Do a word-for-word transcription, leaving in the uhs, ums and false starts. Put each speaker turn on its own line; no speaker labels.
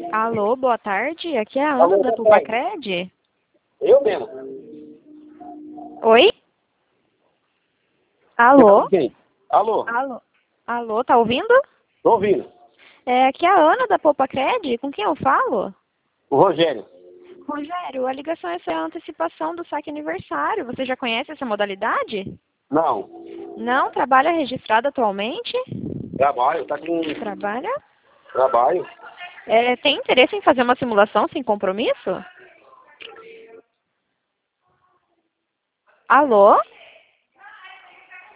Alô, boa tarde. Aqui é a Ana
Alô,
da
boa
Tupa
tarde.
Cred.
Eu mesmo.
Oi?
Você
Alô?
fala quem? Alô,
Alô? Alô, tá ouvindo?
tô ouvindo.
É, aqui é a Ana da Poupa Cred. Com quem eu falo?
O Rogério.
Rogério, a ligação é sobre a antecipação do saque aniversário. Você já conhece essa modalidade?
Não.
Não? Trabalha registrado atualmente?
Trabalho, tá com
Trabalha?
trabalho.
É, tem interesse em fazer uma simulação sem compromisso? Alô?